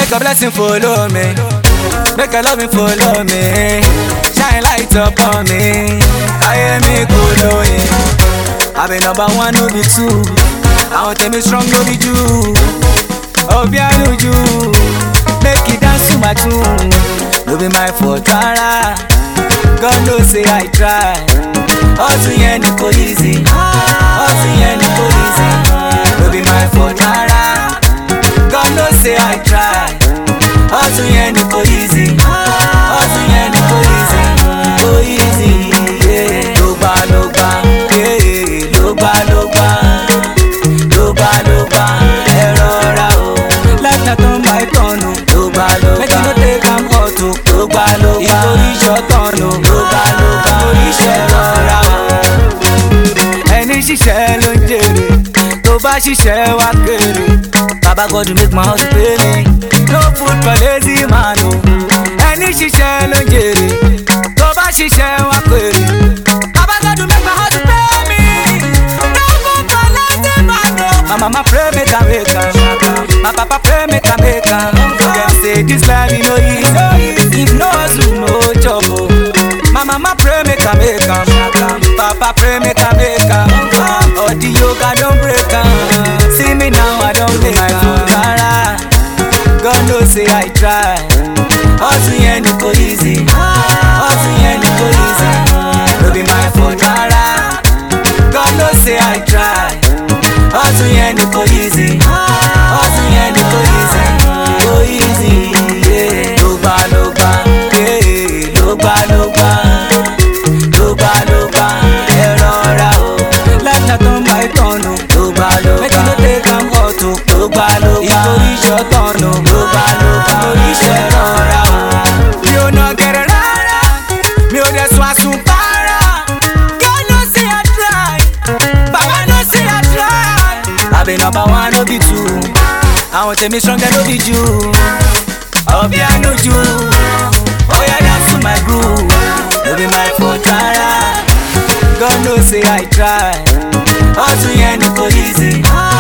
Make a blessing follow me, make a loving follow me. Shine light upon me, I hear me cool. I be number one, no be two. I want to be strong, no be you. Oh, be you. Make it dance to my tune. No be my fault, rara. God knows say I try. Hustle yeah, no easy. Hustle yeah, no easy. No be my fault, rara. God knows say I try. Hustle yeah, no easy. Hustle yeah, no easy. No easy, yeah. Loba, yeah. Loba, erora o. Life na turn by turn o. Loba, make you no take am hot o. Loba, ìtorí ṣọ̀tàn o. Loba, torí iṣẹ́ rọra o. Ẹni ṣiṣẹ́ ló ń jèrè, tó bá ṣiṣẹ́ wá kéré. Baba God make my house pay me, no food for lazy man o. Ẹni ṣiṣẹ́ ló ń jèrè, tó bá ṣiṣẹ́ wá kéré. Baba God make my house pay me, no food for lazy man o. My mama pray make I make am, my papa pray make I make am. Dem say this life e no easy, if no hustle no job o. My mama pray make I make am, papa pray make I make am. All the yoga don break am, see me now I don make am. God knows say I try. Hustle yeah no easy, hustle yeah no easy. No be my fault, rara. God knows say I try. Hustle yeah no easy, hustle yeah no easy. No easy, yeah. Loba, yeah. Loba, erora o. Life na turn by turn o. Loba, make you no take am hot o. Loba, ìtorí ṣọ̀tàn o. Loba, torí iṣẹ́ rọra o. Mi ò nà gẹ̀rẹ̀ rárá, mi ò dẹ̀ sùn àsùnpárá. God know say I try, Baba know say I try. I be number one, no be two. I want to be stronger, no be you. Oh, be I know you. Oh, yeah, dance to my groove. No be my fault, rara. God knows say I try. Hustle yeah, no easy.